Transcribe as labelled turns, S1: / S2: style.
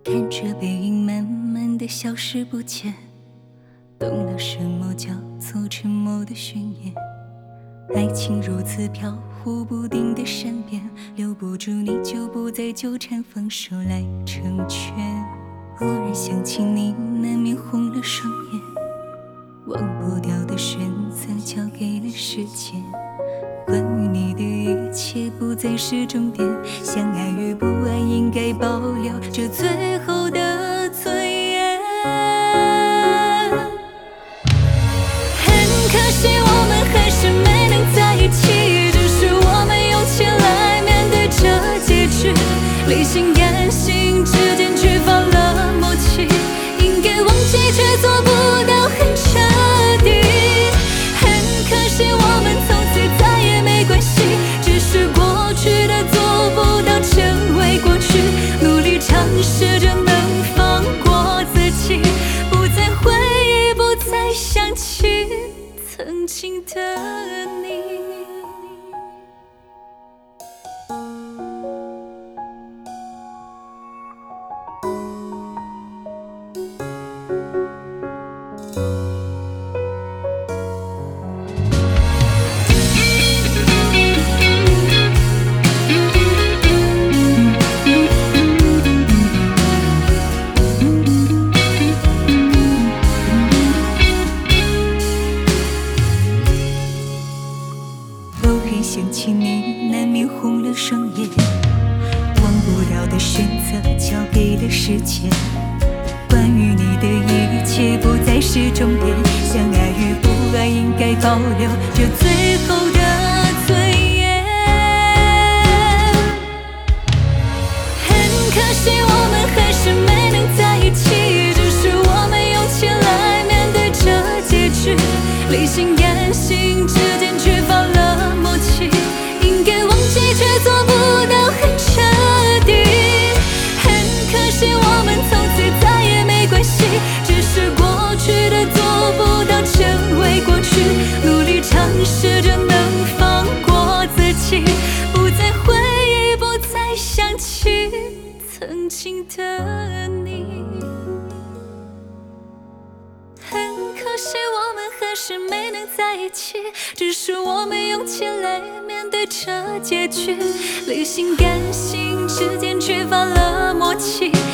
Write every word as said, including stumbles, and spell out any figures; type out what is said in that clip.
S1: 看着背影慢慢的消失不见，懂了什么叫做沉默的宣言。爱情如此飘忽不定的善变，留不住你就不再纠缠，放手来成全。偶然想起你，难免红了双眼，忘不掉的选择交给了时间。关于你的一切不再是重点，相爱与不爱应该保留这最后的尊严。很可惜我们还是没能在一起，只是我们用钱来面对这结局。理性感性之间缺乏了默契，应该忘记却做不到很彻底。很可惜我们从此再也没关系，只是过去的做不到成为过去，努力尝试着能放过自己，不再回忆，不再想起曾经的你。想起你，难免红了双眼，忘不了的选择交给了时间。关于你的一切不再是重点，相爱与不爱应该保留这最后的尊严。很可惜我们还是没能在一起，只是我们用钱来面对这结局。理性感性之间缺乏了默契，应该忘记却做不到很彻底。很可惜我们从此再也没关系，只是过去的做不到成为过去，努力尝试着能放过自己，不再回忆，不再想起曾经的你。很可惜我们还是没能在一起，只是我们用钱来面对这结局。理性感性之间缺乏了默契，